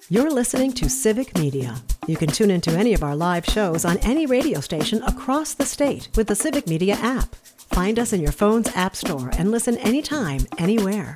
You're listening to Civic Media. You can tune into any of our live shows on any radio station across the state with the Civic Media app. Find us in your phone's app store and listen anytime, anywhere.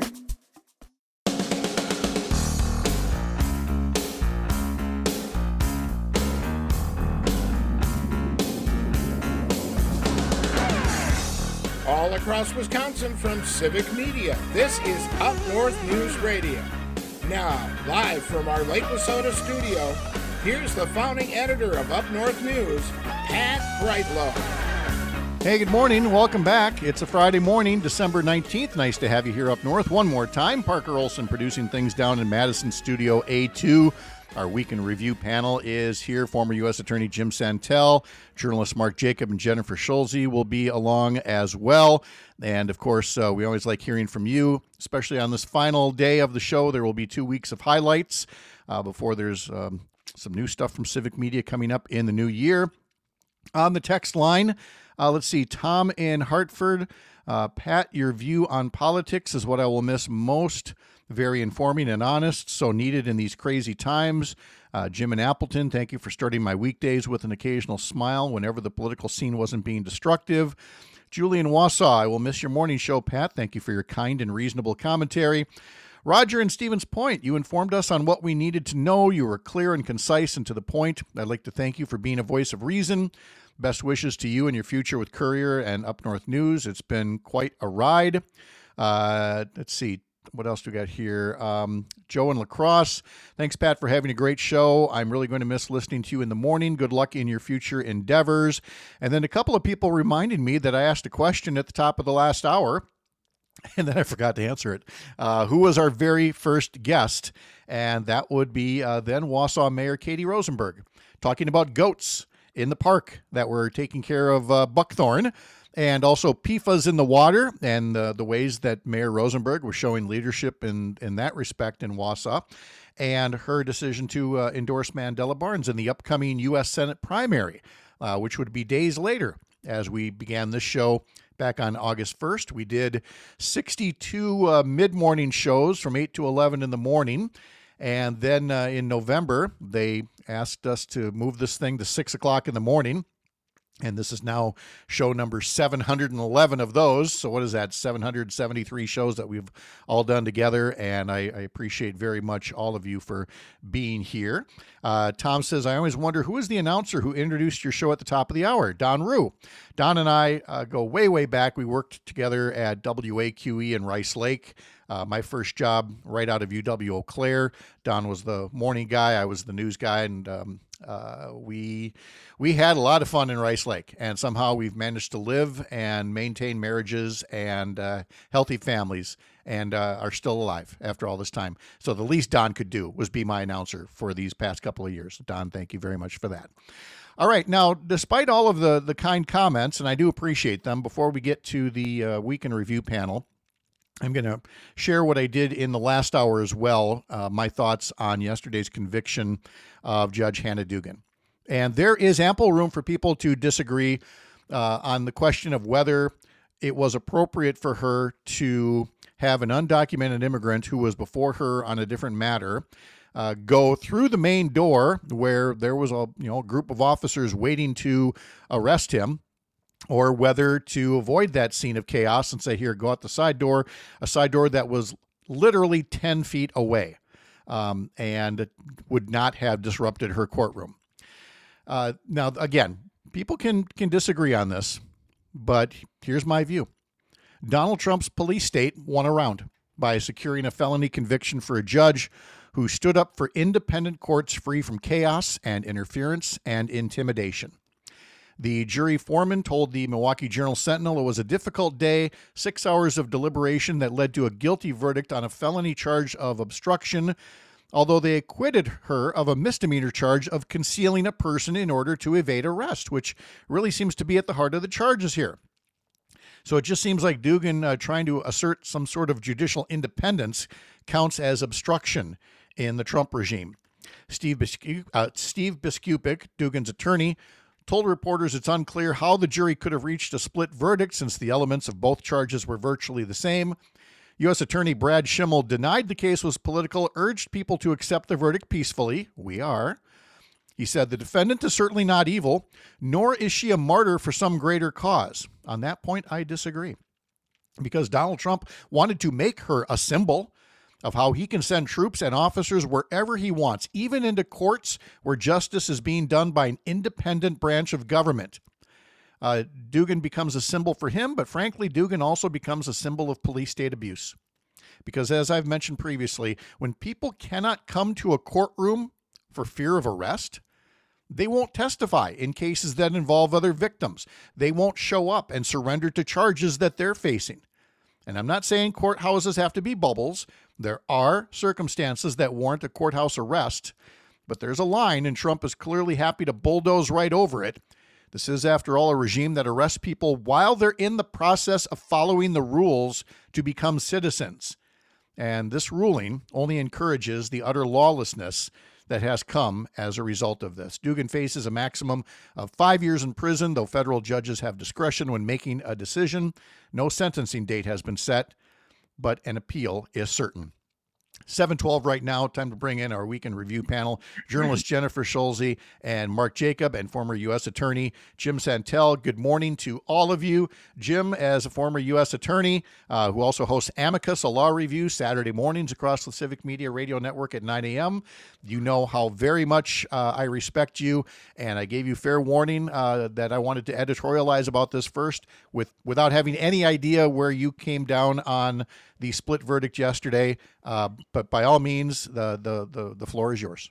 All across Wisconsin from Civic Media, this is Up North News Radio. Now, live from our Lake Wissota studio, here's the founding editor of Up North News, Pat Brightlow. Hey, good morning. Welcome back. It's a Friday morning, December 19th. Nice to have you here up north one more time. Parker Olson producing things down in Madison Studio A2. Our Week in Review panel is here. Former U.S. Attorney Jim Santel, journalists Mark Jacob and Jennifer Schulze will be along as well. And, of course, we always like hearing from you, especially on this final day of the show. There will be 2 weeks of highlights before there's some new stuff from Civic Media coming up in the new year. On the text line, let's see, Tom in Hartford. Pat, your view on politics is what I will miss most. Very informing and honest, so needed in these crazy times. Jim in Appleton, thank you for starting my weekdays with an occasional smile whenever the political scene wasn't being destructive. Julie in Wausau, I will miss your morning show, Pat. Thank you for your kind and reasonable commentary. Roger in Stevens Point, you informed us on what we needed to know. You were clear and concise and to the point. I'd like to thank you for being a voice of reason. Best wishes to you and your future with Courier and Up North News. It's been quite a ride. Let's see. What else do we got here? Joe in La Crosse. Thanks, Pat, for having a great show. I'm really going to miss listening to you in the morning. Good luck in your future endeavors. And then a couple of people reminded me that I asked a question at the top of the last hour, and then I forgot to answer it. Who was our very first guest? And that would be then Wausau Mayor Katie Rosenberg, talking about goats in the park that were taking care of buckthorn. And also PFAS in the water and the ways that Mayor Rosenberg was showing leadership in that respect in Wausau, and her decision to endorse Mandela Barnes in the upcoming U.S. Senate primary, which would be days later as we began this show back on August 1st. We did 62 mid-morning shows from 8 to 11 in the morning. And then in November, they asked us to move this thing to 6 o'clock in the morning. And this is now show number 711 of those. So what is that? 773 shows that we've all done together. And I appreciate very much all of you for being here. Tom says, I always wonder who is the announcer who introduced your show at the top of the hour? Don Rue. Don and I go way, way back. We worked together at WAQE in Rice Lake. My first job right out of UW Eau Claire. Don was the morning guy. I was the news guy. And we had a lot of fun in Rice Lake, and somehow we've managed to live and maintain marriages and healthy families, and are still alive after all this time. So the least Don could do was be my announcer for these past couple of years. Don, thank you very much for that. All right, now, despite all of the kind comments, and I do appreciate them, before we get to the Week in Review panel, I'm going to share what I did in the last hour as well, my thoughts on yesterday's conviction of Judge Hannah Duggan. And there is ample room for people to disagree on the question of whether it was appropriate for her to have an undocumented immigrant who was before her on a different matter go through the main door where there was a group of officers waiting to arrest him, or whether to avoid that scene of chaos and say, here, go out the side door, a side door that was literally 10 feet away and would not have disrupted her courtroom. Now, again, people can disagree on this, but here's my view. Donald Trump's police state won a round by securing a felony conviction for a judge who stood up for independent courts free from chaos and interference and intimidation. The jury foreman told the Milwaukee Journal-Sentinel it was a difficult day, 6 hours of deliberation that led to a guilty verdict on a felony charge of obstruction, although they acquitted her of a misdemeanor charge of concealing a person in order to evade arrest, which really seems to be at the heart of the charges here. So it just seems like Duggan trying to assert some sort of judicial independence counts as obstruction in the Trump regime. Steve Biskupik, Duggan's attorney, told reporters it's unclear how the jury could have reached a split verdict since the elements of both charges were virtually the same. U.S. Attorney Brad Schimmel denied the case was political, urged people to accept the verdict peacefully. We are. He said the defendant is certainly not evil, nor is she a martyr for some greater cause. On that point, I disagree. Because Donald Trump wanted to make her a symbol of how he can send troops and officers wherever he wants, even into courts where justice is being done by an independent branch of government. Dugin becomes a symbol for him, but frankly, Dugin also becomes a symbol of police state abuse. Because as I've mentioned previously, when people cannot come to a courtroom for fear of arrest, they won't testify in cases that involve other victims. They won't show up and surrender to charges that they're facing. And I'm not saying courthouses have to be bubbles. There are circumstances that warrant a courthouse arrest, but there's a line, and Trump is clearly happy to bulldoze right over it. This is, after all, a regime that arrests people while they're in the process of following the rules to become citizens. And this ruling only encourages the utter lawlessness that has come as a result of this. Dugin faces a maximum of 5 years in prison, though federal judges have discretion when making a decision. No sentencing date has been set, but an appeal is certain. 7:12 right now. Time to bring in our weekend review panel. Journalist Jennifer Schulze and Mark Jacob and former U.S. Attorney Jim Santel. Good morning to all of you. Jim, as a former U.S. Attorney who also hosts Amicus, a law review, Saturday mornings across the Civic Media Radio Network at 9 a.m. You know how very much I respect you, and I gave you fair warning that I wanted to editorialize about this first without having any idea where you came down on the split verdict yesterday. But by all means, the floor is yours.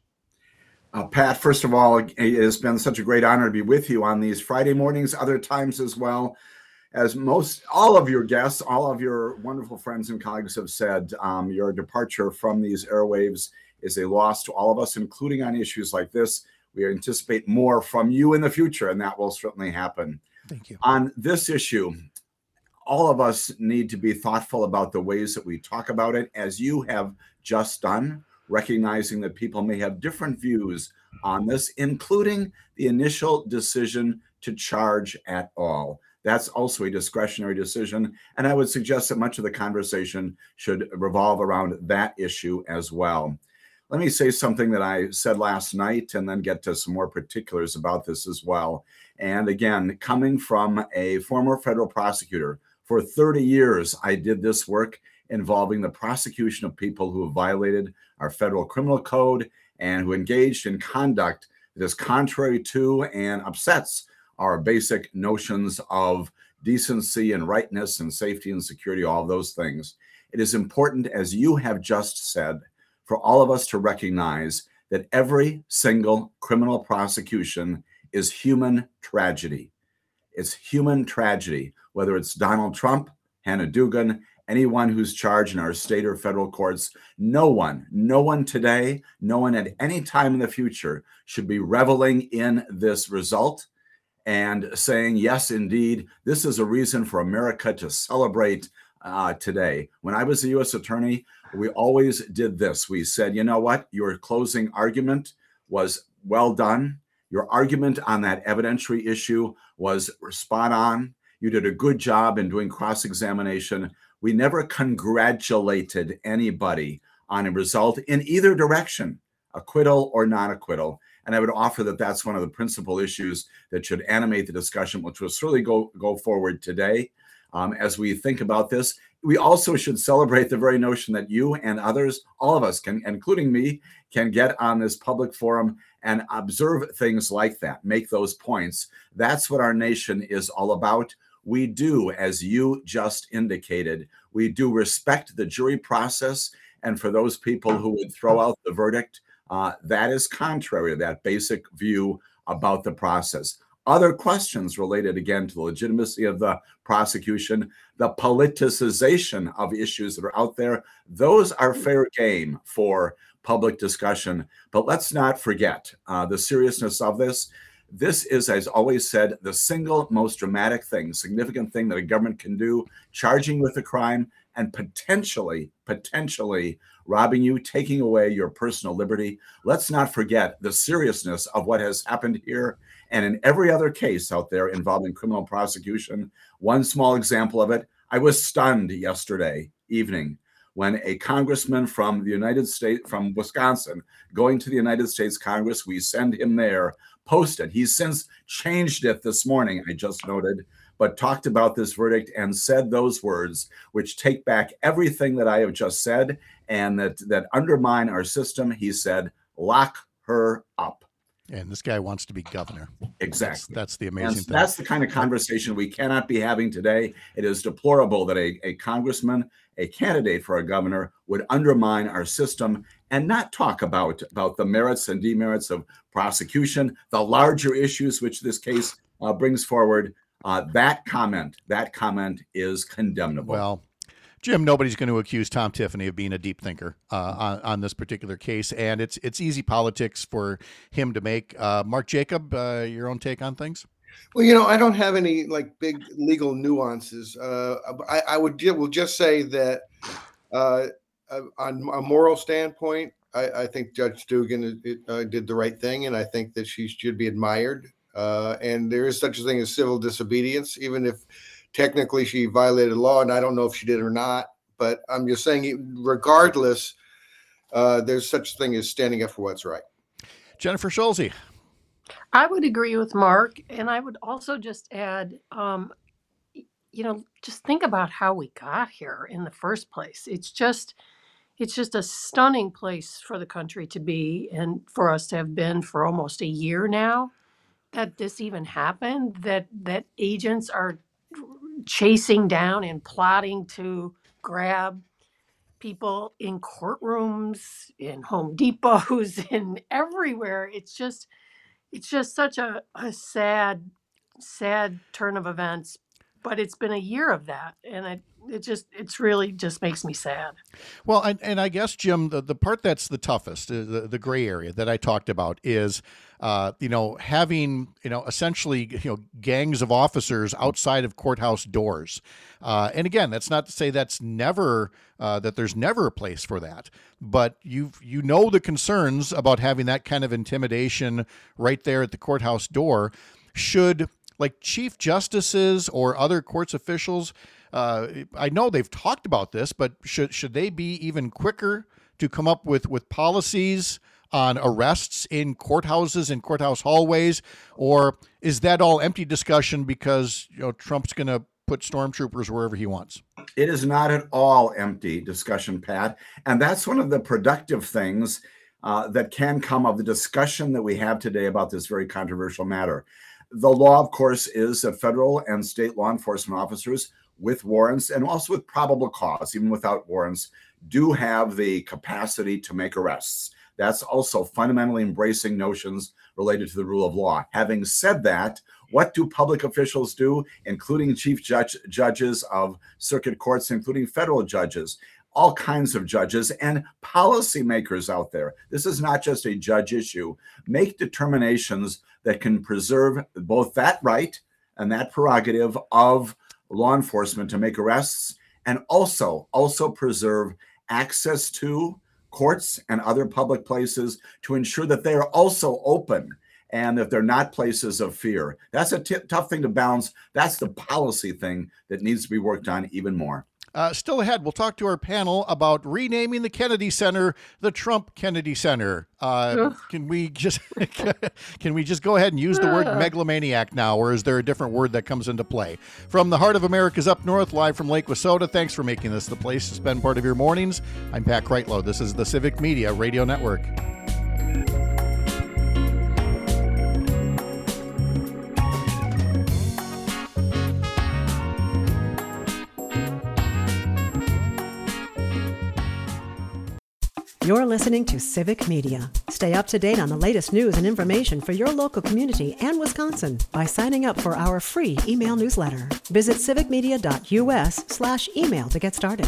Pat, first of all, it has been such a great honor to be with you on these Friday mornings, other times as well. As all of your guests, all of your wonderful friends and colleagues have said, your departure from these airwaves is a loss to all of us, including on issues like this. We anticipate more from you in the future, and that will certainly happen. Thank you. On this issue, all of us need to be thoughtful about the ways that we talk about it, as you have just done, recognizing that people may have different views on this, including the initial decision to charge at all. That's also a discretionary decision, and I would suggest that much of the conversation should revolve around that issue as well. Let me say something that I said last night and then get to some more particulars about this as well. And again, coming from a former federal prosecutor, for 30 years, I did this work involving the prosecution of people who have violated our federal criminal code and who engaged in conduct that is contrary to and upsets our basic notions of decency and rightness and safety and security, all of those things. It is important, as you have just said, for all of us to recognize that every single criminal prosecution is human tragedy. It's human tragedy, whether it's Donald Trump, Hannah Duggan, anyone who's charged in our state or federal courts. No one today, no one at any time in the future should be reveling in this result and saying, yes, indeed, this is a reason for America to celebrate today. When I was a U.S. attorney, we always did this. We said, you know what? Your closing argument was well done. Your argument on that evidentiary issue was spot on. You did a good job in doing cross-examination. We never congratulated anybody on a result in either direction, acquittal or non-acquittal. And I would offer that that's one of the principal issues that should animate the discussion, which will certainly go forward today. As we think about this, we also should celebrate the very notion that you and others, all of us, including me, can get on this public forum and observe things like that, make those points. That's what our nation is all about. We do, as you just indicated, we do respect the jury process. And for those people who would throw out the verdict, that is contrary to that basic view about the process. Other questions related, again, to the legitimacy of the prosecution, the politicization of issues that are out there, those are fair game for public discussion. But let's not forget the seriousness of this. This is, as always said, the single most dramatic thing, significant thing that a government can do, charging with a crime and potentially robbing you, taking away your personal liberty. Let's not forget the seriousness of what has happened here and in every other case out there involving criminal prosecution. One small example of it, I was stunned yesterday evening when a congressman from the United States, from Wisconsin, going to the United States Congress, we send him there, posted. He's since changed it this morning, I just noted, but talked about this verdict and said those words, which take back everything that I have just said and that undermine our system. He said, lock her up. And this guy wants to be governor. Exactly. That's the amazing thing. That's the kind of conversation we cannot be having today. It is deplorable that a congressman, a candidate for a governor, would undermine our system and not talk about the merits and demerits of prosecution, the larger issues which this case brings forward. That comment is condemnable. Well, Jim, nobody's going to accuse Tom Tiffany of being a deep thinker on this particular case, and it's easy politics for him to make. Mark Jacob, your own take on things? Well, I don't have any big legal nuances. I will just say that on a moral standpoint, I think Judge Dugan did the right thing, and I think that she should be admired. And there is such a thing as civil disobedience, even if technically she violated law, and I don't know if she did or not. But I'm just saying, regardless, there's such a thing as standing up for what's right. Jennifer Schulze. I would agree with Mark, and I would also just add, just think about how we got here in the first place. It's just a stunning place for the country to be, and for us to have been for almost a year now. That this even happened, that agents are chasing down and plotting to grab people in courtrooms, in Home Depots, in everywhere. It's just such a sad turn of events. But it's been a year of that, and it really just makes me sad. Well, and I guess, Jim, the part that's the toughest, the gray area that I talked about is, having, essentially, gangs of officers outside of courthouse doors. And again, that's not to say that's never, that there's never a place for that. But the concerns about having that kind of intimidation right there at the courthouse door. Should chief justices or other courts officials, I know they've talked about this, but should they be even quicker to come up with policies on arrests in courthouses and courthouse hallways? Or is that all empty discussion because Trump's going to put stormtroopers wherever he wants? It is not at all empty discussion, Pat. And that's one of the productive things that can come of the discussion that we have today about this very controversial matter. The law, of course, is that federal and state law enforcement officers with warrants and also with probable cause, even without warrants, do have the capacity to make arrests. That's also fundamentally embracing notions related to the rule of law. Having said that, what do public officials do, including chief judges of circuit courts, including federal judges? All kinds of judges and policymakers out there. This is not just a judge issue. Make determinations that can preserve both that right and that prerogative of law enforcement to make arrests, and also preserve access to courts and other public places to ensure that they are also open and that they're not places of fear. That's a tough thing to balance. That's the policy thing that needs to be worked on even more. Still ahead, we'll talk to our panel about renaming the Kennedy Center the Trump Kennedy Center. Can we just go ahead and use the word megalomaniac now, or is there a different word that comes into play? From the heart of America's up north, live from Lake Wissota, thanks for making this the place to spend part of your mornings. I'm Pat Kreitlow. This is the Civic Media Radio Network. You're listening to Civic Media. Stay up to date on the latest news and information for your local community and Wisconsin by signing up for our free email newsletter. Visit civicmedia.us/email to get started.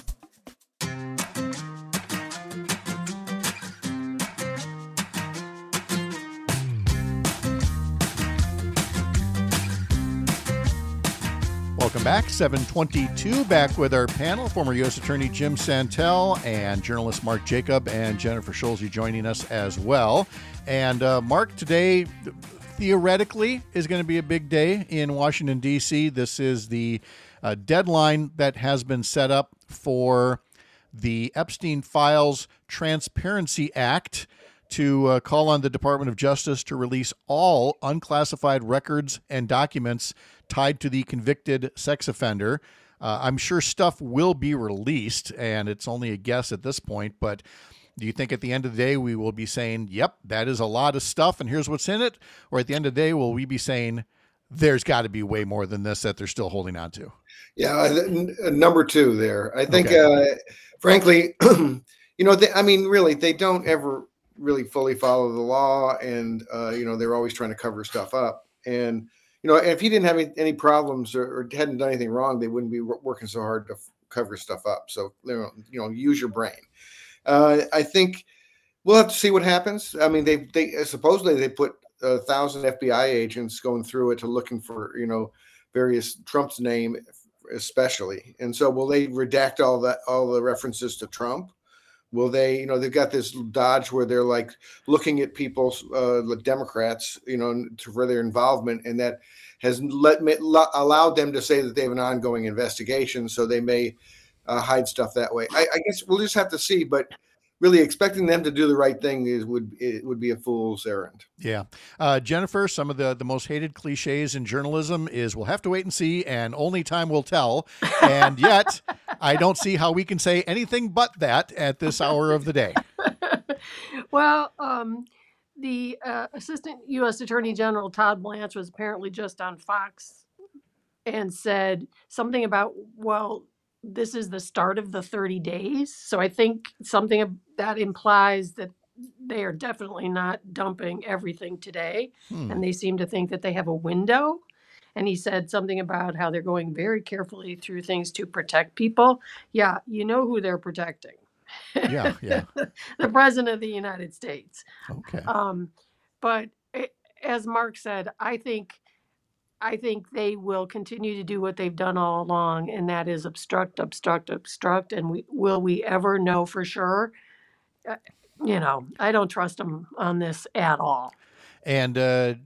Welcome back. 7:22, back with our panel, former U.S. Attorney Jim Santel and journalist Mark Jacob and Jennifer Schulze joining us as well. And Mark, today, theoretically is going to be a big day in Washington, D.C. This is the deadline that has been set up for the Epstein Files Transparency Act to call on the Department of Justice to release all unclassified records and documents tied to the convicted sex offender. I'm sure stuff will be released, and it's only a guess at this point, but do you think at the end of the day we will be saying, yep, that is a lot of stuff and here's what's in it? Or at the end of the day, will we be saying there's got to be way more than this that they're still holding on to? Yeah, number two there. I think, frankly, really, they don't ever really fully follow the law, and they're always trying to cover stuff up. And if he didn't have any problems or hadn't done anything wrong, they wouldn't be working so hard to cover stuff up. So use your brain. I think we'll have to see what happens. I mean, they supposedly they put 1,000 FBI agents going through it to looking for various Trump's name especially. And so will they redact all the references to Trump? Will they, they've got this dodge where they're like looking at people's the Democrats, for their involvement, and that has allowed them to say that they have an ongoing investigation. So they may hide stuff that way. I guess we'll just have to see, but really expecting them to do the right thing would be a fool's errand. Yeah. Jennifer, some of the most hated cliches in journalism is we'll have to wait and see, and only time will tell. And yet I don't see how we can say anything but that at this hour of the day. Well, the Assistant U.S. Attorney General Todd Blanche was apparently just on Fox and said something about, this is the start of the 30 days. So I think something that implies that they are definitely not dumping everything today. And they seem to think that they have a window. And he said something about how they're going very carefully through things to protect people. Yeah, you know who they're protecting. Yeah. The President of the United States. Okay. But as Mark said, I think they will continue to do what they've done all along, and that is obstruct. And will we ever know for sure? I don't trust them on this at all. And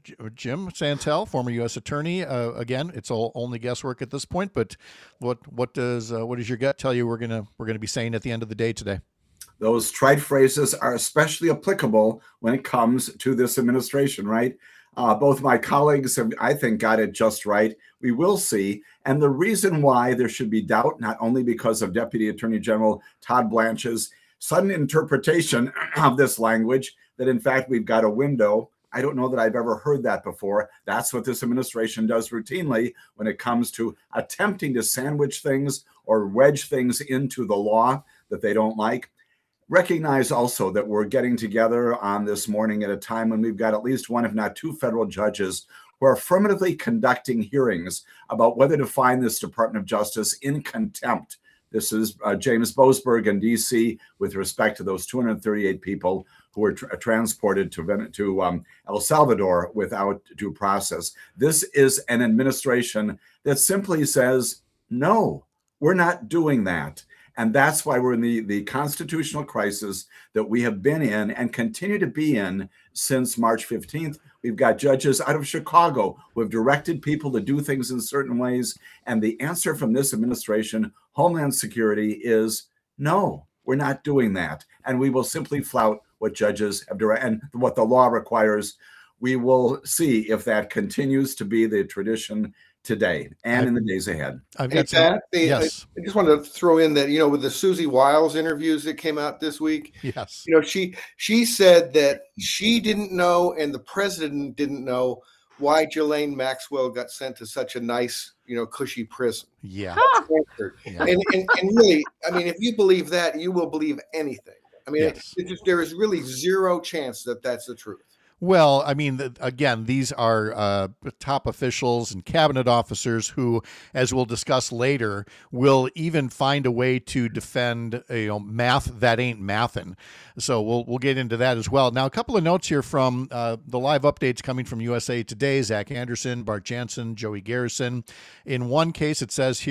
Jim Santel, former U.S. attorney, again, it's all only guesswork at this point. But what does your gut tell you we're gonna be saying at the end of the day today? Those trite phrases are especially applicable when it comes to this administration, right? Both my colleagues have, I think, got it just right. We will see. And the reason why there should be doubt, not only because of Deputy Attorney General Todd Blanche's sudden interpretation of this language, that in fact we've got a window. I don't know that I've ever heard that before. That's what this administration does routinely when it comes to attempting to sandwich things or wedge things into the law that they don't like. Recognize also that we're getting together on this morning at a time when we've got at least one, if not two, federal judges who are affirmatively conducting hearings about whether to find this Department of Justice in contempt. This is James Boasberg in D.C. with respect to those 238 people who were transported to El Salvador without due process. This is an administration that simply says, no, we're not doing that. And that's why we're in the constitutional crisis that we have been in and continue to be in since March 15th. We've got judges out of Chicago who have directed people to do things in certain ways. And the answer from this administration, Homeland Security, is no, we're not doing that. And we will simply flout what judges have directed and what the law requires. We will see if that continues to be the tradition today and in the days ahead. I've got yes. I just wanted to throw in that, with the Susie Wiles interviews that came out this week. Yes. She said that she didn't know and the president didn't know why Ghislaine Maxwell got sent to such a nice, cushy prison. Yeah. Yeah. And really, if you believe that, you will believe anything. Yes. There is really zero chance that that's the truth. Well, again, these are top officials and cabinet officers who, as we'll discuss later, will even find a way to defend math that ain't mathin'. So we'll get into that as well. Now, a couple of notes here from the live updates coming from USA Today. Zach Anderson, Bart Jansen, Joey Garrison. In one case, it says here,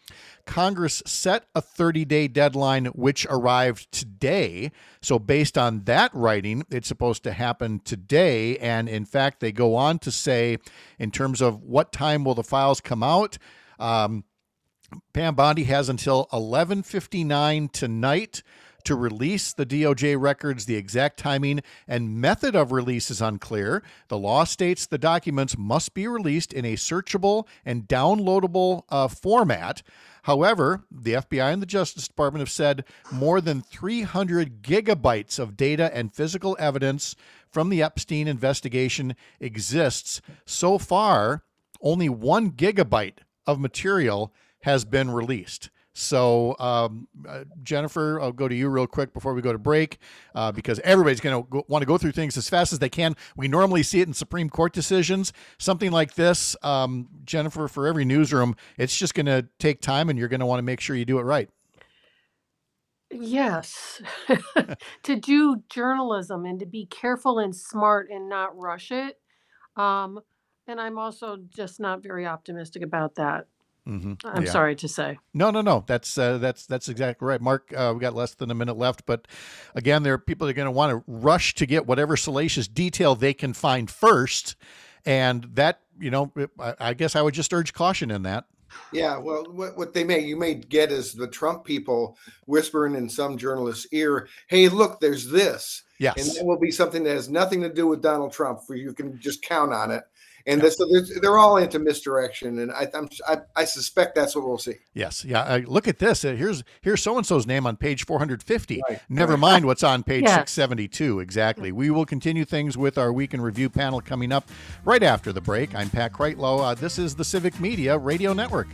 Congress set a 30-day deadline, which arrived today. So based on that writing, it's supposed to happen today. And in fact, they go on to say, in terms of what time will the files come out, Pam Bondi has until 11:59 tonight to release the DOJ records. The exact timing and method of release is unclear. The law states the documents must be released in a searchable and downloadable format. However, the FBI and the Justice Department have said more than 300 gigabytes of data and physical evidence from the Epstein investigation exists. So far, only 1 gigabyte of material has been released. So, Jennifer, I'll go to you real quick before we go to break, because everybody's going to want to go through things as fast as they can. We normally see it in Supreme Court decisions. Something like this, Jennifer, for every newsroom, it's just going to take time, and you're going to want to make sure you do it right. Yes. To do journalism and to be careful and smart and not rush it. And I'm also just not very optimistic about that. I'm sorry to say. No. That's exactly right. Mark, we got less than a minute left, but again, there are people that are going to want to rush to get whatever salacious detail they can find first. And that, I guess I would just urge caution in that. Yeah, well, what you may get is the Trump people whispering in some journalist's ear, "Hey, look, there's this." Yes. And that will be something that has nothing to do with Donald Trump, for you can just count on it. And so they're all into misdirection, and I suspect that's what we'll see. Yes, yeah. Look at this. Here's so-and-so's name on page 450. Right. Never mind what's on page 672. Exactly. We will continue things with our Week in Review panel coming up right after the break. I'm Pat Kreitlow. This is the Civic Media Radio Network.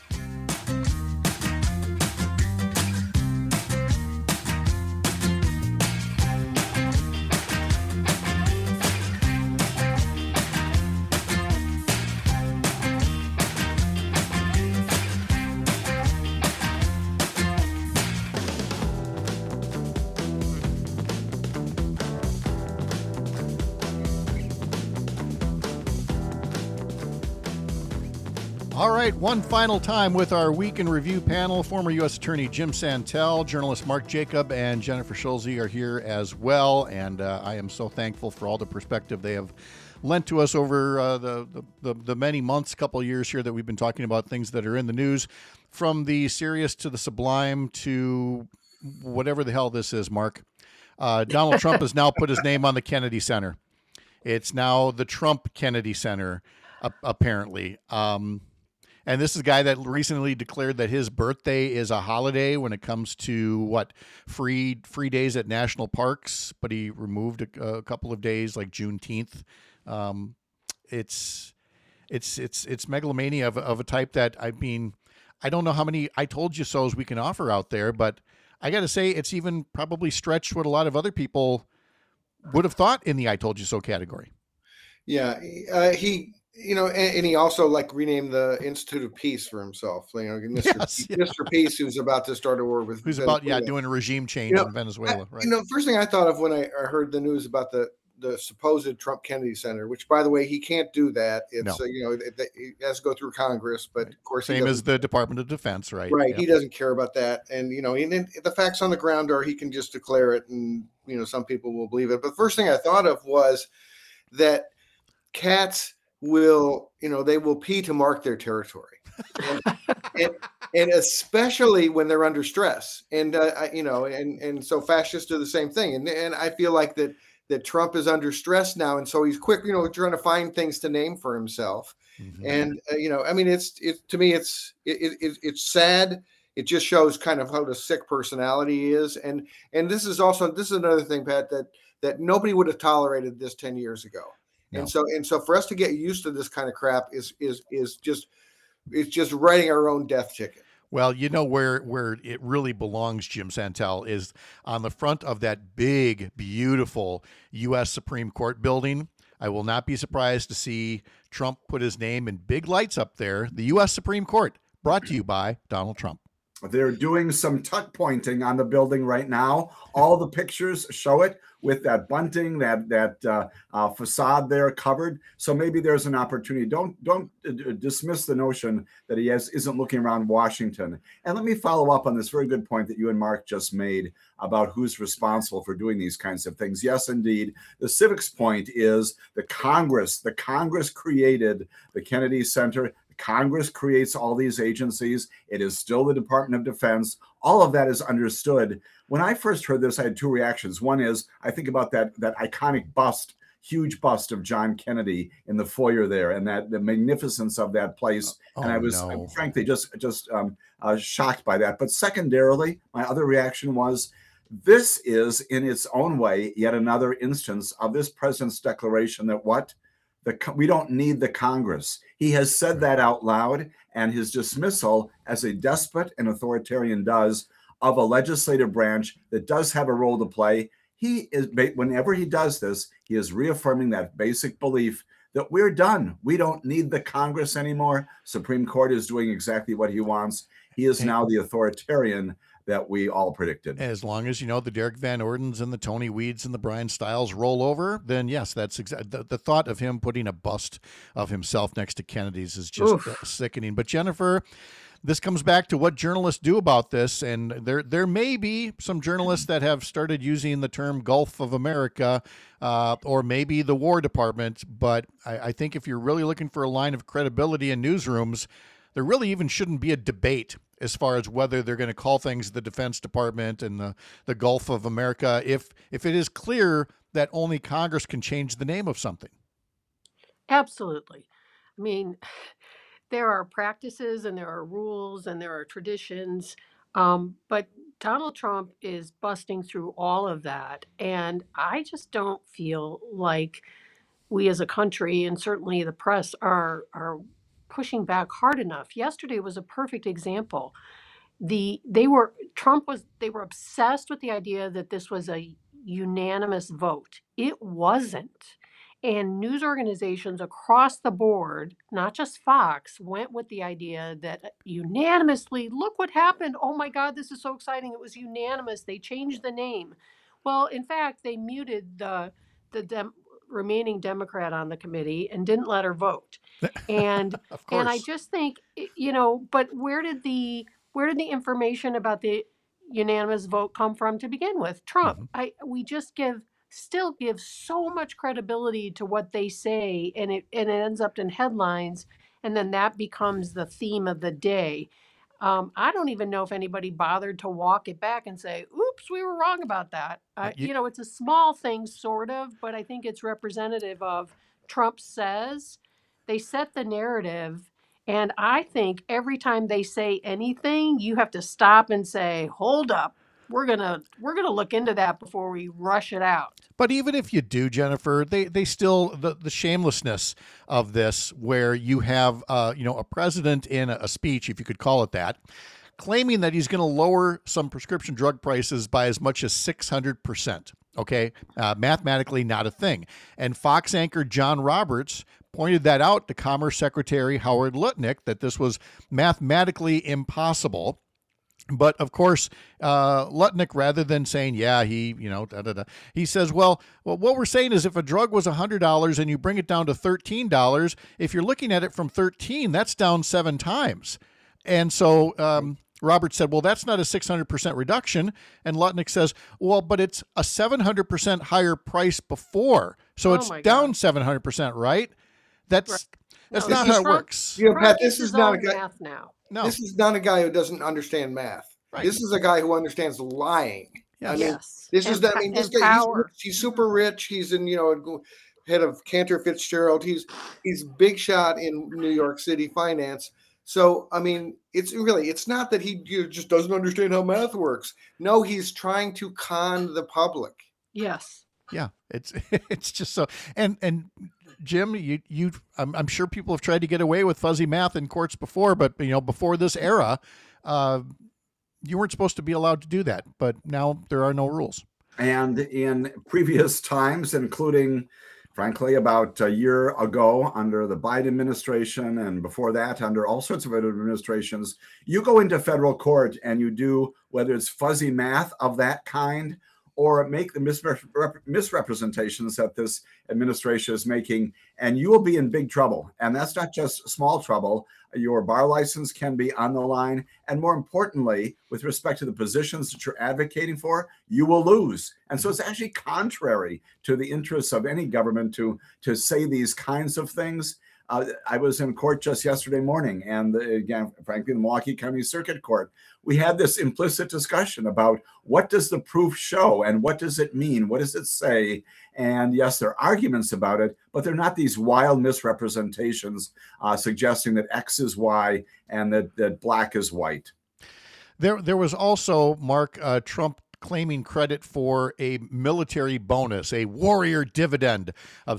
All right, one final time with our Week in Review panel. Former U.S. Attorney Jim Santel, journalist Mark Jacob, and Jennifer Schulze are here as well. And I am so thankful for all the perspective they have lent to us over the many months, couple of years here that we've been talking about things that are in the news, from the serious to the sublime to whatever the hell this is, Mark. Donald Trump has now put his name on the Kennedy Center. It's now the Trump Kennedy Center, apparently. And this is a guy that recently declared that his birthday is a holiday when it comes to free days at national parks, but he removed a couple of days like Juneteenth. It's megalomania of a type that, I mean, I don't know how many I told you so's we can offer out there, but I got to say it's even probably stretched what a lot of other people would have thought in the I told you so category. Yeah, and he also renamed the Institute of Peace for himself. Mr. Peace, who's about to start a war with Venezuela. Doing a regime change in Venezuela. Right. First thing I thought of when I heard the news about the supposed Trump Kennedy Center, which, by the way, he can't do that. It's he has to go through Congress, but of course, same as the Department of Defense, right? Right. Yep. He doesn't care about that, and the facts on the ground are he can just declare it, and some people will believe it. But the first thing I thought of was that cats will pee to mark their territory, and especially when they're under stress, and so fascists do the same thing, and I feel like that Trump is under stress now, and so he's quick, trying to find things to name for himself, and to me it's sad. It just shows kind of how the sick personality he is, and this is another thing, Pat, that nobody would have tolerated this 10 years ago. No. And so for us to get used to this kind of crap is just writing our own death ticket. Well, where it really belongs, Jim Santel, is on the front of that big, beautiful U.S. Supreme Court building. I will not be surprised to see Trump put his name in big lights up there. The U.S. Supreme Court, brought to you by Donald Trump. They're doing some tuck pointing on the building right now. All the pictures show it with that bunting, that facade there covered. So maybe there's an opportunity. Don't dismiss the notion that he isn't looking around Washington. And let me follow up on this very good point that you and Mark just made about who's responsible for doing these kinds of things. Yes, indeed. The civics point is the Congress. The Congress created the Kennedy Center. Congress creates all these agencies. It is still the Department of Defense. All of that is understood. When I first heard this, I had two reactions. One is I think about that iconic bust, huge bust of John Kennedy in the foyer there, and that the magnificence of that place. And I was frankly just shocked by that. But secondarily, my other reaction was, this is in its own way yet another instance of this president's declaration that we don't need the Congress. He has said that out loud, and his dismissal as a despot and authoritarian does of a legislative branch that does have a role to play. Whenever he does this, he is reaffirming that basic belief that we're done. We don't need the Congress anymore. Supreme Court is doing exactly what he wants. He is now the authoritarian that we all predicted. As long as the Derek Van Ordens and the Tony Weeds and the Brian Stiles roll over, then yes, that's the thought of him putting a bust of himself next to Kennedy's is just sickening. But Jennifer, this comes back to what journalists do about this, and there may be some journalists that have started using the term Gulf of America, or maybe the War Department. But I think if you're really looking for a line of credibility in newsrooms, there really even shouldn't be a debate as far as whether they're going to call things the Defense Department and the Gulf of America, if it is clear that only Congress can change the name of something. Absolutely. I mean, there are practices and there are rules and there are traditions, but Donald Trump is busting through all of that. And I just don't feel like we as a country, and certainly the press, are pushing back hard enough. Yesterday was a perfect example. They were obsessed with the idea that this was a unanimous vote. It wasn't. And news organizations across the board, not just Fox, went with the idea that unanimously, look what happened. Oh my God, this is so exciting. It was unanimous. They changed the name. Well, in fact, they muted the remaining Democrat on the committee and didn't let her vote. And Of course. and I just think, but where did the information about the unanimous vote come from to begin with? Trump. We just still give so much credibility to what they say, and it ends up in headlines, and then that becomes the theme of the day. I don't even know if anybody bothered to walk it back and say, oops, we were wrong about that. It's a small thing, sort of, but I think it's representative of Trump says. They set the narrative, and I think every time they say anything, you have to stop and say, hold up. We're gonna look into that before we rush it out. But even if you do, Jennifer, they still the shamelessness of this, where you have a president in a speech, if you could call it that, claiming that he's going to lower some prescription drug prices by as much as 600%. Okay, mathematically not a thing. And Fox anchor John Roberts pointed that out to Commerce Secretary Howard Lutnick, that this was mathematically impossible. But of course, Lutnick, rather than saying, he says, well, what we're saying is if a drug was $100 and you bring it down to $13, if you're looking at it from 13, that's down 7 times. And so Robert said, well, that's not a 600% reduction. And Lutnick says, well, but it's a 700% higher price before. So it's down 700%, right? That's not how it works. Pat, this is not a guy. Math now. No. This is not a guy who doesn't understand math. Right. This is a guy who understands lying. Yes. I mean, this guy, he's super rich. He's in, head of Cantor Fitzgerald. He's big shot in New York City finance. So, I mean, it's not that he just doesn't understand how math works. No, he's trying to con the public. Yes. Yeah, it's just so. And Jim, I'm sure people have tried to get away with fuzzy math in courts before, but before this era, you weren't supposed to be allowed to do that. But now there are no rules. And in previous times, including Frankly, about a year ago, under the Biden administration, and before that, under all sorts of other administrations, you go into federal court and you do, whether it's fuzzy math of that kind or make the misrepresentations that this administration is making, and you will be in big trouble. And that's not just small trouble. Your bar license can be on the line. And more importantly, with respect to the positions that you're advocating for, you will lose. And so it's actually contrary to the interests of any government to say these kinds of things. I was in court just yesterday morning, and again, frankly, the Milwaukee County Circuit Court, we had this implicit discussion about what does the proof show and what does it mean? What does it say? And yes, there are arguments about it, but they're not these wild misrepresentations suggesting that X is Y and that black is white. There was also, Mark, Trump claiming credit for a military bonus, a warrior dividend of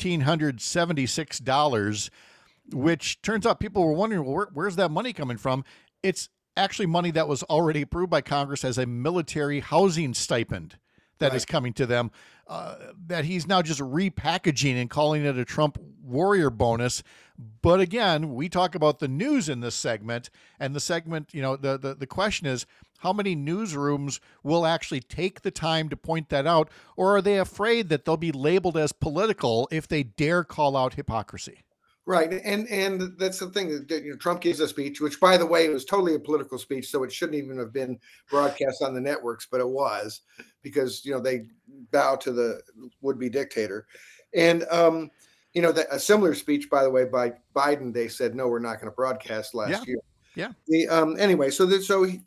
$1,776, which turns out people were wondering, well, where's that money coming from? It's actually money that was already approved by Congress as a military housing stipend that is coming to them, that he's now just repackaging and calling it a Trump warrior bonus. But again, we talk about the news in this segment, and the segment, the question is, how many newsrooms will actually take the time to point that out, or are they afraid that they'll be labeled as political if they dare call out hypocrisy? Right, and that's the thing that Trump gives a speech, which, by the way, was totally a political speech, so it shouldn't even have been broadcast on the networks, but it was, because they bow to the would-be dictator. And a similar speech, by the way, by Biden, they said no, we're not going to broadcast last year. Yeah. Anyway, so the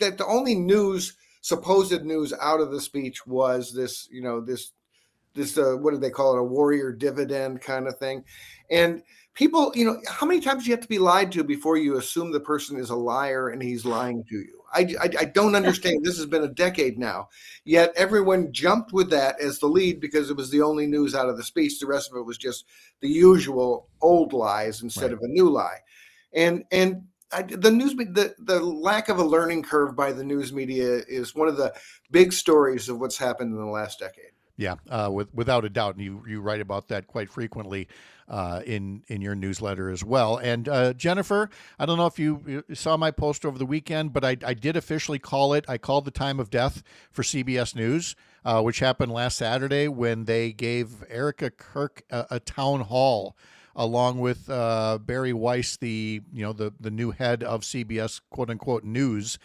only supposed news out of the speech was this, this what do they call it, a warrior dividend kind of thing. And people, how many times do you have to be lied to before you assume the person is a liar and he's lying to you? I don't understand. This has been a decade now, yet everyone jumped with that as the lead because it was the only news out of the speech. The rest of it was just the usual old lies instead of a new lie. And the news, the lack of a learning curve by the news media is one of the big stories of what's happened in the last decade. Yeah, without a doubt, and you write about that quite frequently in your newsletter as well. And Jennifer, I don't know if you saw my post over the weekend, but I did officially call it. I called the time of death for CBS News, which happened last Saturday when they gave Erica Kirk a town hall, along with Barry Weiss, the new head of CBS, quote unquote, news.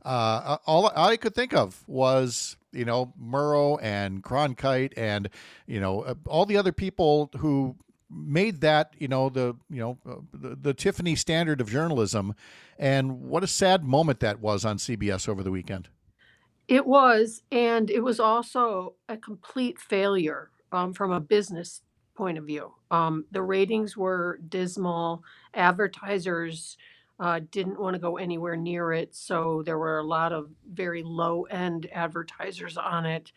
All I could think of was, Murrow and Cronkite and, all the other people who made that, the Tiffany standard of journalism. And what a sad moment that was on CBS over the weekend. It was, and it was also a complete failure from a business point of view. The ratings were dismal. Advertisers didn't want to go anywhere near it, so there were a lot of very low-end advertisers on it.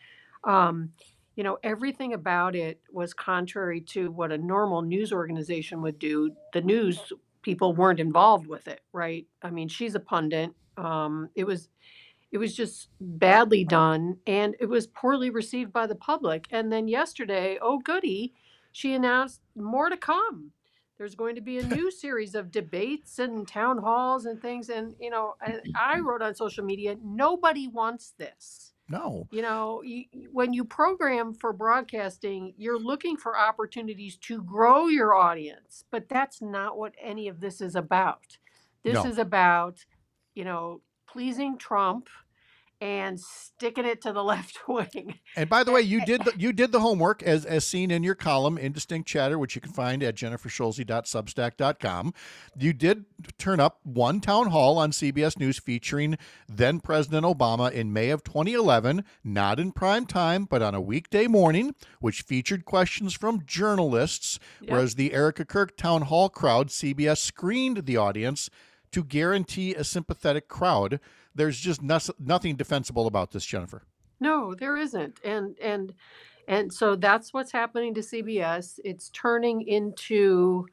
Everything about it was contrary to what a normal news organization would do. The news people weren't involved with it, right? I mean, she's a pundit. It was just badly done, and it was poorly received by the public. And then yesterday, oh goody, she announced more to come. There's going to be a new series of debates and town halls and things. And, I wrote on social media, nobody wants this. No. When you program for broadcasting, you're looking for opportunities to grow your audience. But that's not what any of this is about. This is about, pleasing Trump and sticking it to the left wing. And by the way, you did the homework as seen in your column, Indistinct Chatter, which you can find at jenniferschulze.substack.com. You did turn up one town hall on CBS News featuring then President Obama in May of 2011, not in prime time, but on a weekday morning, which featured questions from journalists, whereas the Erica Kirk town hall crowd, CBS screened the audience to guarantee a sympathetic crowd. There's just nothing defensible about this, Jennifer. No, there isn't. And so that's what's happening to CBS. It's turning into,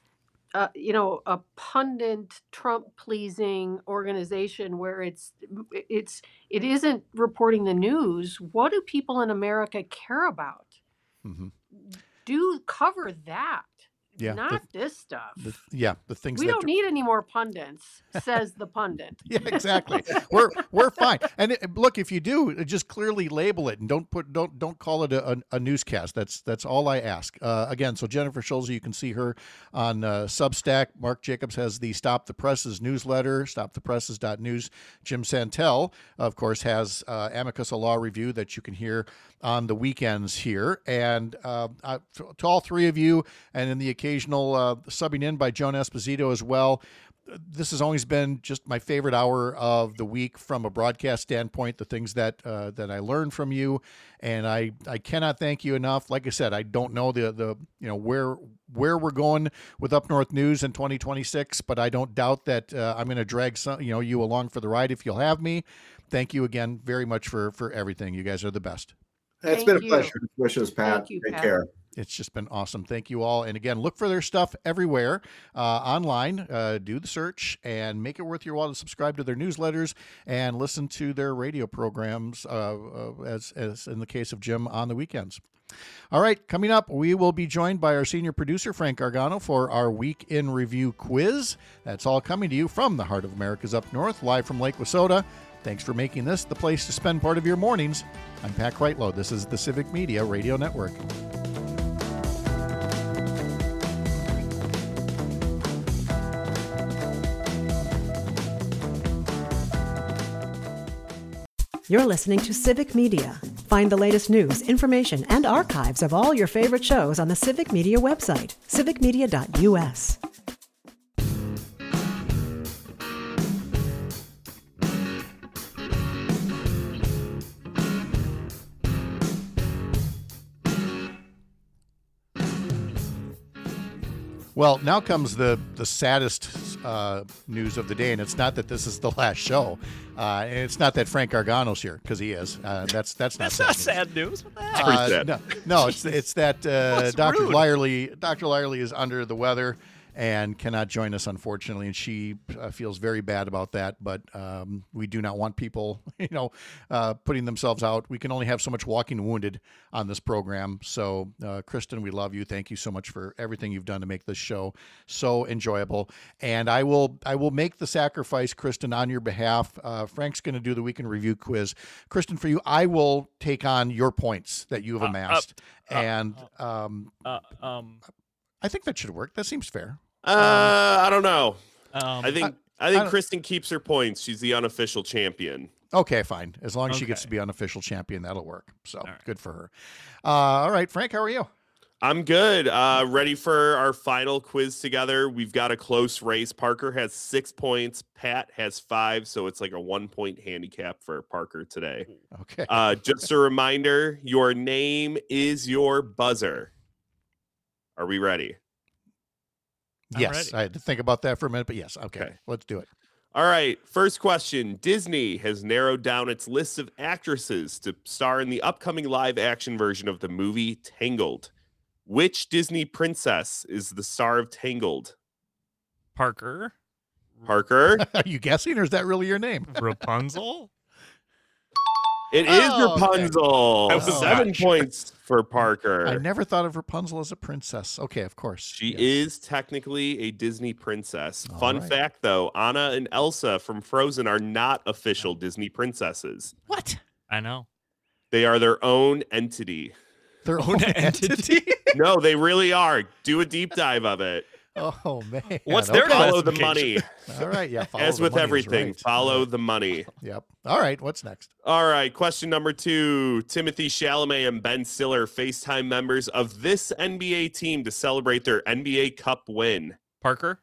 a pundit, Trump-pleasing organization where it isn't reporting the news. What do people in America care about? Mm-hmm. do cover that. Yeah, Not this stuff. the things We that don't need any more pundits, says the pundit. Yeah, exactly. We're fine. And look, if you do, just clearly label it and don't call it a newscast. That's all I ask. Again, so Jennifer Schulze, you can see her on Substack. Mark Jacobs has the Stop the Presses newsletter, stopthepresses.news. Jim Santel, of course, has Amicus, a law review that you can hear on the weekends here. And to all three of you, and in the occasional subbing in by Joan Esposito as well, this has always been just my favorite hour of the week from a broadcast standpoint, the things that I learned from you. And I cannot thank you enough. Like I said, I don't know the where we're going with Up North News in 2026, but I don't doubt that I'm going to drag you along for the ride if you'll have me. Thank you again very much for everything. You guys are the best. It's been a pleasure. Wishes, Pat. Take care. It's just been awesome. Thank you all. And again, look for their stuff everywhere online. Do the search and make it worth your while to subscribe to their newsletters and listen to their radio programs, as in the case of Jim, on the weekends. All right, coming up, we will be joined by our senior producer, Frank Gargano, for our Week in Review quiz. That's all coming to you from the heart of America's Up North, live from Lake Wissota. Thanks for making this the place to spend part of your mornings. I'm Pat Kreitlow. This is the Civic Media Radio Network. You're listening to Civic Media. Find the latest news, information, and archives of all your favorite shows on the Civic Media website, civicmedia.us. Well, now comes the saddest news of the day, and it's not that this is the last show, and it's not that Frank Gargano's here, because he is. That's not sad news. What the heck? No, it's that Dr. rude? Lyerly is under the weather and cannot join us, unfortunately, and she feels very bad about that. But we do not want people, putting themselves out. We can only have so much walking wounded on this program. So, Kristen, we love you. Thank you so much for everything you've done to make this show so enjoyable. And I will make the sacrifice, Kristen, on your behalf. Frank's going to do the Week in Review quiz. Kristen, for you, I will take on your points that you have amassed, I think that should work. That seems fair. I don't know. I think Kristen keeps her points. She's the unofficial champion. Okay, fine. As long as she gets to be unofficial champion, that'll work. So good for her. All right, Frank, how are you? I'm good. Ready for our final quiz together. We've got a close race. Parker has 6 points. Pat has 5. So it's like a 1-point handicap for Parker today. Okay. Just a reminder, your name is your buzzer. Are we ready? Yes, I had to think about that for a minute, but yes. Okay, let's do it. All right, first question. Disney has narrowed down its list of actresses to star in the upcoming live-action version of the movie Tangled. Which Disney princess is the star of Tangled? Parker? Are you guessing, or is that really your name? Rapunzel? It is Rapunzel. Okay. 7 points for Parker. I never thought of Rapunzel as a princess. Okay, of course. She is technically a Disney princess. Fun fact, though, Anna and Elsa from Frozen are not official Disney princesses. What? I know. They are their own entity. Their own entity? No, they really are. Do a deep dive of it. Oh, man. What's their Follow the classification? money. All right, yeah. As with everything, right. follow the money. Yep. All right, what's next? All right, question number 2. Timothy Chalamet and Ben Stiller FaceTime members of this NBA team to celebrate their NBA Cup win. Parker?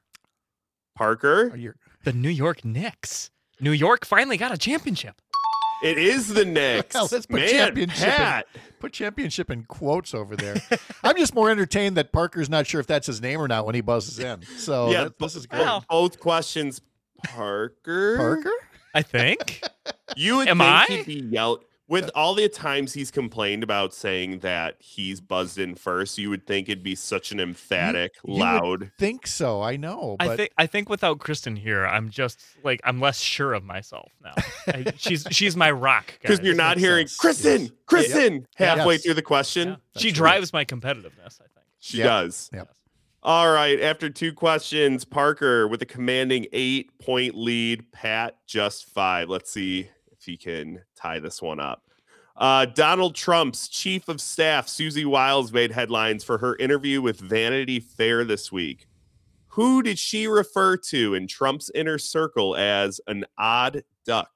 The New York Knicks. New York finally got a championship. It is the Knicks. Well, let's put championship in quotes over there. I'm just more entertained that Parker's not sure if that's his name or not when he buzzes in. So yeah, this is good. Wow. Both questions. Parker? I think. You would Am think I? he'd be yelled. With all the times he's complained about saying that he's buzzed in first, you would think it'd be such an emphatic, You would loud. think so. I know. But I think without Kristen here, I'm just like I'm less sure of myself now. She's my rock. Because guys. you're not hearing Kristen halfway through the question. Yeah. She drives my competitiveness, I think. She does. Yep. All right. After 2 questions, Parker with a commanding 8-point lead. Pat just 5. Let's see if he can tie this one up. Donald Trump's chief of staff, Susie Wiles, made headlines for her interview with Vanity Fair this week. Who did she refer to in Trump's inner circle as an odd duck?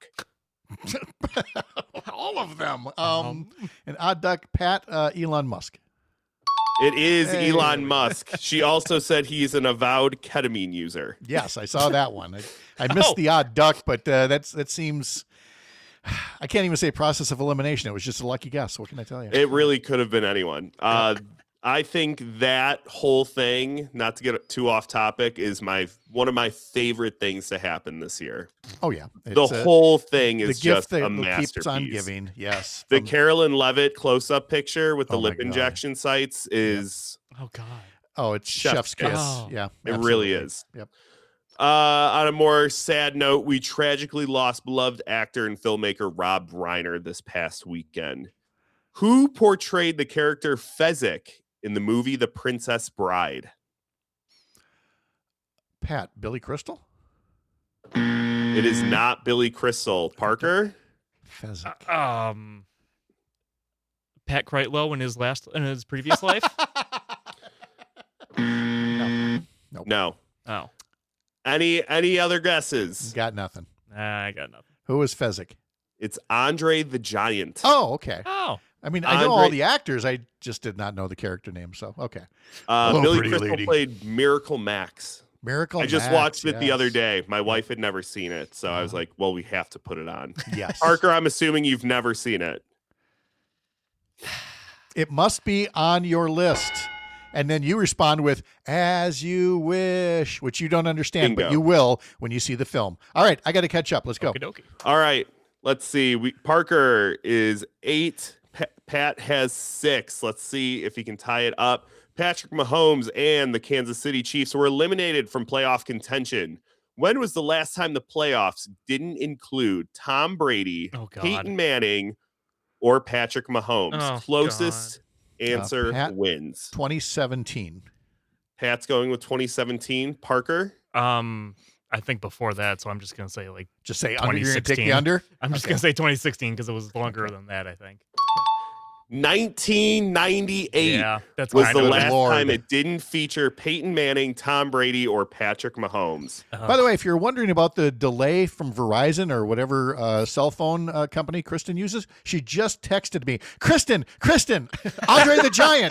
all of them. An odd duck, Pat, Elon Musk. It is Elon Musk. She also said he's an avowed ketamine user. Yes, I saw that one. I missed the odd duck, but that seems. I can't even say process of elimination. It was just a lucky guess. What can I tell you? It really could have been anyone. I think that whole thing, not to get too off topic, is one of my favorite things to happen this year. Oh yeah, the whole thing is just a masterpiece. Keeps on giving. Yes, the Carolyn Levitt close-up picture with the lip injection sites is. Oh God. Oh, it's chef's kiss. Oh. Yeah, it really is. Yep. On a more sad note, we tragically lost beloved actor and filmmaker Rob Reiner this past weekend. Who portrayed the character Fezzik in the movie The Princess Bride? Pat, Billy Crystal? It is not Billy Crystal. Parker? Fezzik. Pat Kreitlow in his previous life? No. Nope. No. Oh. Any other guesses? Got nothing. I got nothing. Who is Fezzik? It's Andre the Giant. Oh, okay. Oh. I mean, I know all the actors. I just did not know the character name. So, okay. Billy Crystal played Miracle Max. Miracle I just Max, watched it the yes. other day. My wife had never seen it. So I was like, well, we have to put it on. Yes. Parker, I'm assuming you've never seen it. It must be on your list. And then you respond with, as you wish, which you don't understand, Bingo. but you will when you see the film. All right, I got to catch up. Let's go. Okey-dokey. All right. Let's see. Parker is 8. Pat has 6. Let's see if he can tie it up. Patrick Mahomes and the Kansas City Chiefs were eliminated from playoff contention. When was the last time the playoffs didn't include Tom Brady, Peyton Manning, or Patrick Mahomes? Oh, Closest answer Pat, wins. 2017. Pat's going with 2017. Parker? I think before that, so I'm just going to say like Just say under. You're going to take 2016. the under? I'm just going to say 2016 because it was longer than that, I think. 1998 Yeah, that's was kind the of last Lord. time it didn't feature Peyton Manning, Tom Brady, or Patrick Mahomes. By the way, if you're wondering about the delay from Verizon or whatever cell phone company Kristen uses, she just texted me, Kristen, Andre the Giant.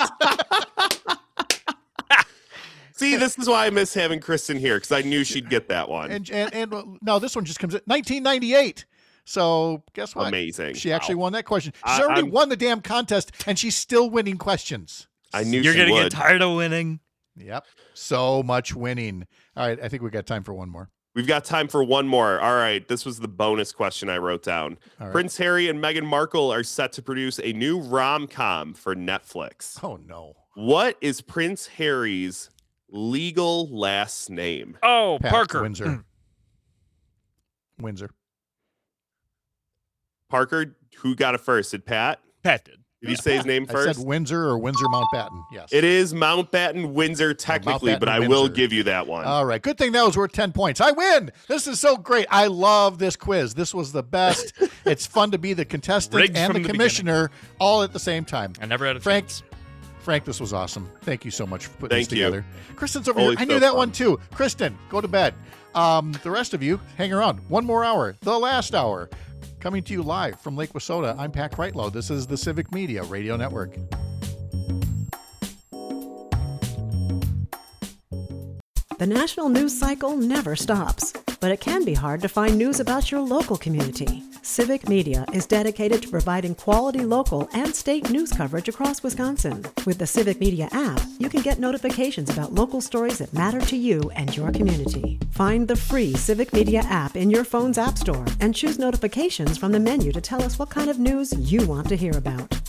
See, this is why I miss having Kristen here, because I knew she'd get that one. And no, this one just comes at 1998. So guess what? Amazing. She actually Wow. won that question. She's already won the damn contest, and she's still winning questions. I knew You're she going to would. get tired of winning. Yep. So much winning. All right, I think we got time for one more. We've got time for one more. All right, this was the bonus question I wrote down. All right. Prince Harry and Meghan Markle are set to produce a new rom-com for Netflix. Oh no. What is Prince Harry's legal last name? Oh, Pat, Parker. Windsor. Windsor. Parker, who got it first? Did Pat? Pat did. Did he say his name I first? said Windsor or Windsor Mountbatten. Yes. It is Mountbatten Windsor technically, Mountbatten but I will Windsor. give you that one. All right. Good thing that was worth 10 points. I win. This is so great. I love this quiz. This was the best. It's fun to be the contestant Rigged and from the the commissioner all at the same time. I never had a Frank, chance. Frank, this was awesome. Thank you so much for putting Thank this you. together. Kristen's over Always here. I knew so that fun. one too. Kristen, go to bed. The rest of you, hang around. One more hour. The last hour. Coming to you live from Lake Wissota. I'm Pat Kreitlow. This is the Civic Media Radio Network. The national news cycle never stops, but it can be hard to find news about your local community. Civic Media is dedicated to providing quality local and state news coverage across Wisconsin. With the Civic Media app, you can get notifications about local stories that matter to you and your community. Find the free Civic Media app in your phone's app store and choose notifications from the menu to tell us what kind of news you want to hear about.